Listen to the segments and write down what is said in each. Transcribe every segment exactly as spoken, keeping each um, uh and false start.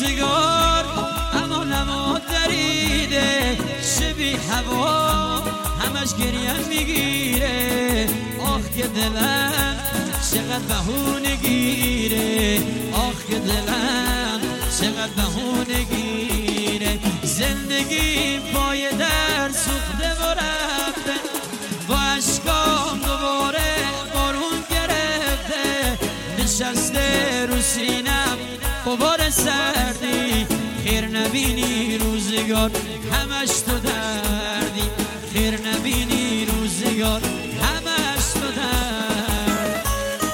روزگار اما نما دریده شبی هوا همش گریم میگیره آخ که دلم چقدر بهونه گیره آخ که دلم چقدر بهونه گیره زندگی پای در سوخته و رفته با اشکام دوباره بارون گرفته نشسته رو سینم غبار سردی خیر نبینی روزگار همش تو دردی خیر نبینی روزگار همش تو درد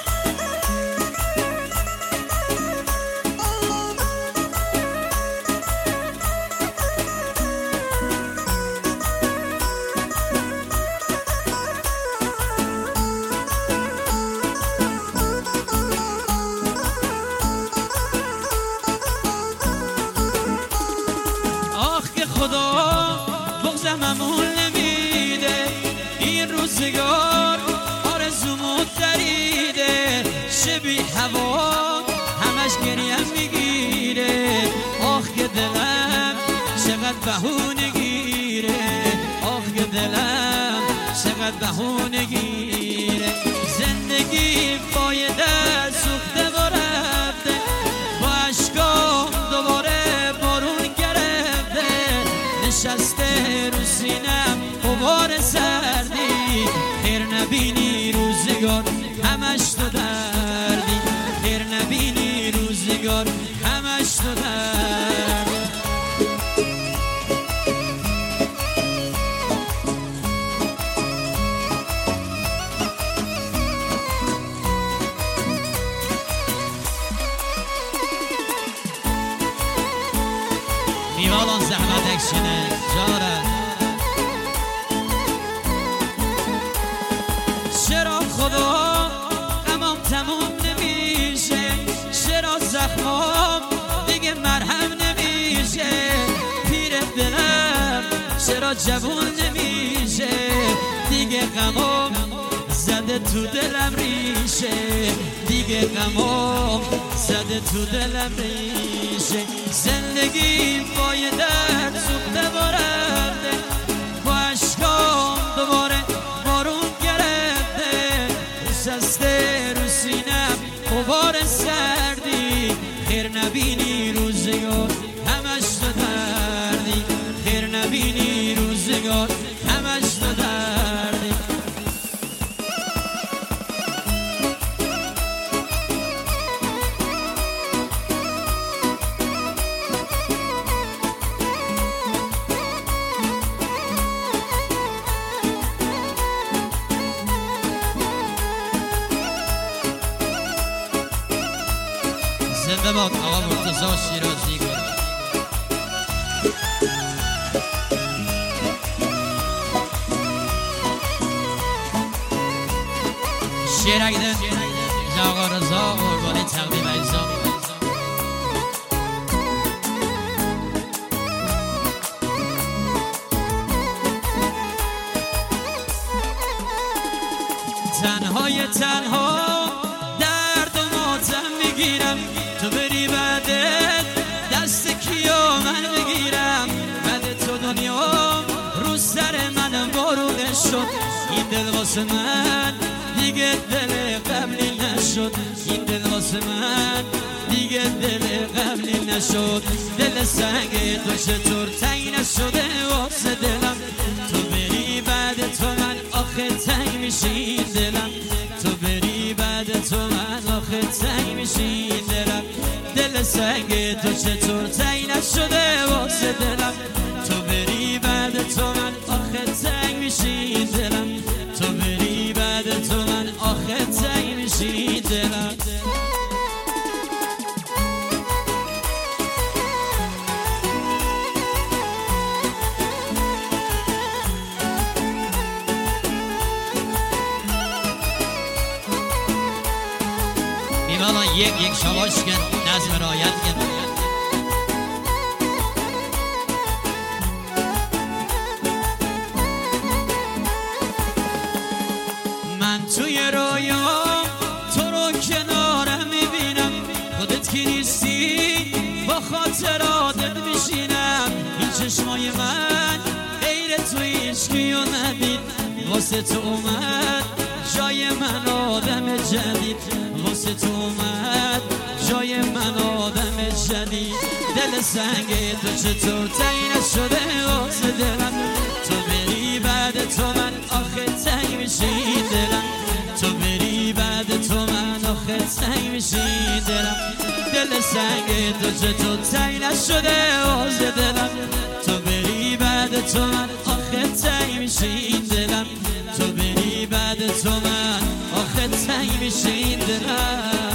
خدا بغزم امون نمیده این روزگار آرزومو دریده شبی هوا همش گریم میگیره آخ که دلم چقدر بهونه گیره آخ که دلم چقدر بهونه گیره زندگی پای در سوخته و رفته با اشکام دوباره نشسته رو سینم غبار سردی خیر نبینی روزگار همش تو دردی خیر نبینی روزگار همش تو درد میوالان زحمت اکشنه جاره چرا خدا غمام تموم نمیشه چرا زخمام دیگه مرهم نمیشه پیر دلم چرا جوون نمیشه دیگه غمام زده تو دلم ریشه دیگه غمام زده تو دلم ریشه زندگی پای درد سوخته و رفته با اشکام دوباره بارون گرفته نشسته رو سینم غبار سردی خیر نبینی روزگار همش تو دردی خیر نبینی روزگار همش تو دردی زنده باد آقا مرتضی شیرازی گل شیر اگدن آقا رضا قربانی تقدیم اجزا تنهای تنها درد و ماتم میگیرم تو بری بعدت دست کیا من بگیرم بعد تو دنیا رو سر من بارونه شد این دل واسه من دیگه دل قبلی نشد این دل واسه من دیگه دل قبلی نشد دل سنگ تو چطور تنگ نشده واسه دلم تو بری بعد تو من آخه تنگ میشی دلم تو بری بعد تو من آخه تنگ میشی دلم دل سنگ تو چطور تنگ نشده واسه دلم تو بری بعد تو من آخه تنگ میشی دلم تو بری بعد تو من آخه تنگ میشی دلم ایوالا یک یک شواش کن نظم رایت کن من توی رویام تو رو کنارم میبینم خودت کی نیستی با خاطر چشمای من غیر تو هیچکیو ندید واسه تو اومد جای من آدم جدید واسه تو اومد جای من آدم جدید دل سنگ تو چطور تنگ نشده واسه دلم تو بری بعد تو من آخه تنگ میشی دلم تو بری بعد تو من آخه تنگ میشی دلم دل سنگ تو چطور تنگ نشده واسه دلم تو بری بعد تو من آخه تنگ میشی دلم تو بری بعد تو من آخه تنگ میشی دلم